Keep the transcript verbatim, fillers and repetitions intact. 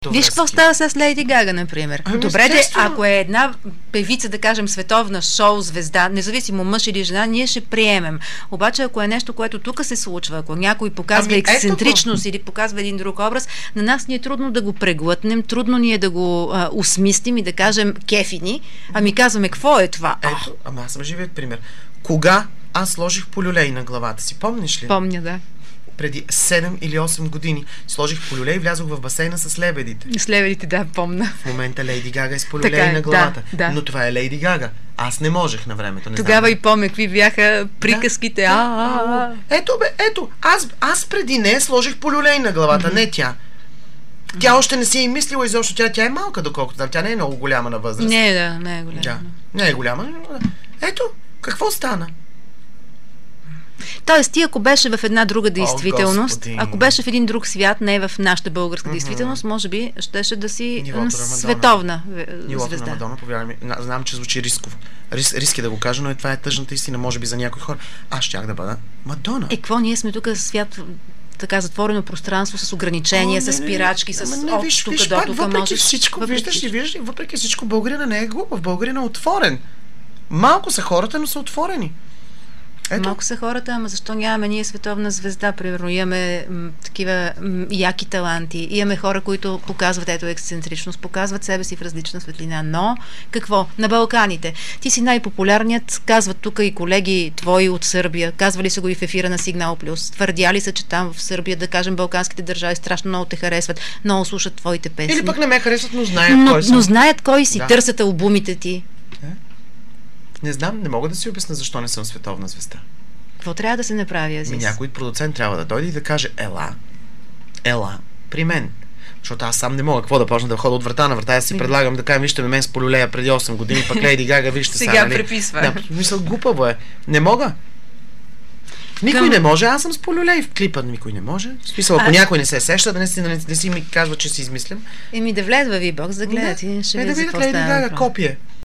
Виж какво става с Лейди Гага, например. Ами, Добре, де, естествено. ако е една певица, да кажем, световна шоу звезда, независимо мъж или жена, ние ще приемем. Обаче, ако е нещо, което тук се случва, ако някой показва Ами, ексцентричност или показва един друг образ, на нас ни е трудно да го преглътнем, трудно ни е да го а, осмислим и да кажем кефини, ами казваме, какво е това? Ето, ама аз съм живият пример. Кога аз сложих полюлей на главата си, помниш ли? Помня, да. Преди седем или осем години сложих полюлей и влязох в басейна с лебедите. С лебедите, да, помня. В момента Лейди Гага е с полюлей Така е, на главата. да, да. Но това е Лейди Гага. Аз не можех на времето. Не Тогава знам. и помня какви бяха приказките. Да, А, а, а. Ето бе, ето. Аз, аз преди не сложих полюлей на главата, Mm-hmm. не тя. Тя още не си е и мислила изобщо. Тя, тя е малка, доколкото тя не е много голяма на възраст. Не, да, не е голяма. Да. Не е голяма. Ето, какво стана? Тоест, ти ако беше в една друга действителност, Господи. ако беше в един друг свят, не в нашата българска Мгм. действителност, може би щеше да си Нивото м, на Мадона. световна е, Нивото звезда. на Мадона, повярвай ми. На- Знам, че звучи рисково. Рис, риски да го кажа, но е, това е тъжната истина. Може би за някои хора. Аз щях да бъда Мадона. Е, какво ние сме тук свят, така затворено пространство с ограничения, О, не, с не, не. спирачки, с Ама не, от виж, тук виж, до пак, тук въпреки можеш. всичко, въпреки виждаш ли, всичко. виждаш ли, въпреки всичко, българина не е глупав, българина е отворен. Малко са хората, но са отворени. Ето. Малко са хората, ама защо нямаме ние световна звезда? Примерно имаме м, такива м, яки таланти, имаме хора, които показват ето ексцентричност, показват себе си в различна светлина. Но какво? На Балканите. Ти си най-популярният, казват тук и колеги твои от Сърбия, казвали са го и в ефира на Сигнал Плюс. Твърдяли са, че там в Сърбия, да кажем, балканските държави страшно много те харесват, много слушат твоите песни. Или пък не ме харесват, но знаят но, кой съм. но знаят кой си, Да. търсят албумите ти. Не знам, не мога да си обясня защо не съм световна звезда. Какво трябва да се направи, Азис? Ми някой продуцент трябва да дойде и да каже: ела, ела, при мен. Защото аз сам не мога. Какво да почна да хода от врата на врата? Аз си предлагам да кажа: вижте ме мен с полюлея преди осем години, пък Лейди Гага, вижте Сега са, нали? преписва. Да, мисля, глупаво е. Не мога. Никой Към- не може, аз съм с полюлей в клипа, никой не може. В смисъл, ако А- някой не се сеща, да не си, да не, не си ми казва, че си измислям. Еми да влезе във V-Box, да гледат Да. и ще Е, да видят за видят какво Лейди става Гага, въпрос. копие.